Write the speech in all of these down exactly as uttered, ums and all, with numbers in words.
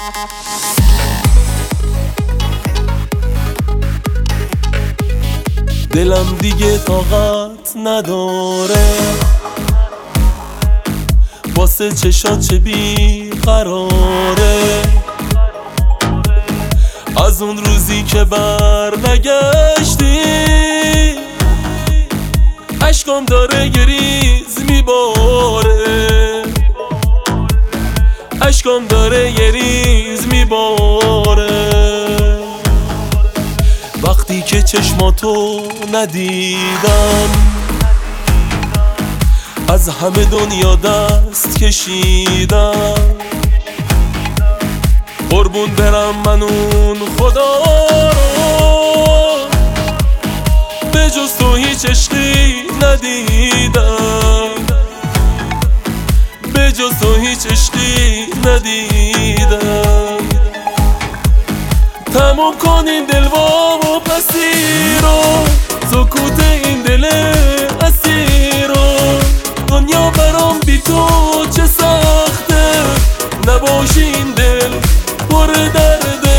دلم دیگه طاقت نداره واسه چشات چه بی قراره. از اون روزی که بر نگشتی عشقم داره گریز میباره، عشقم داره گریز میباره. وقتی که چشماتو ندیدم از همه دنیا دست کشیدم. قربون برم من اون خدا رو به جز تو هیچ عشقی ندیدم، به جز تو هیچ عشقی ندیدم. تموم کن این دلوا و پسی رو، سکوت این دل اسیر رو. دنیا برام بی تو چه سخته، نباشی این دل پر درده.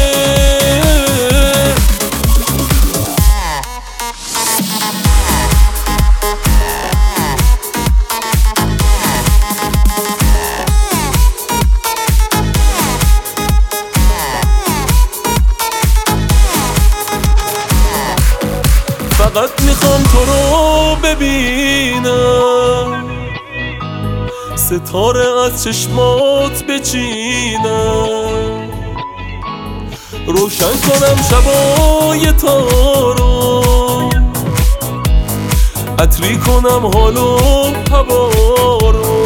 فقط میخوام تو رو ببینم، ستاره از چشمات بچینم. روشن کنم شبای تا رو، عطری کنم حال و هوا رو،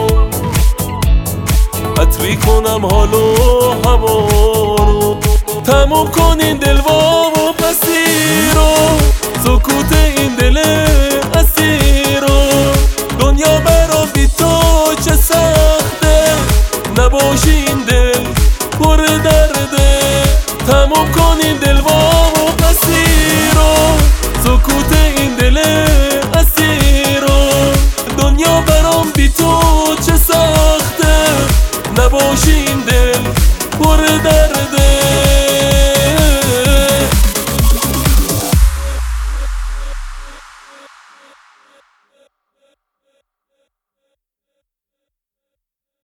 عطری کنم حال و هوا رو. تموم کن این دلوا و پسی رو، سکوت این دل اسیر رو. دنیا برا بی تو چه سخته، نباشی این دل پر درده. تموم کن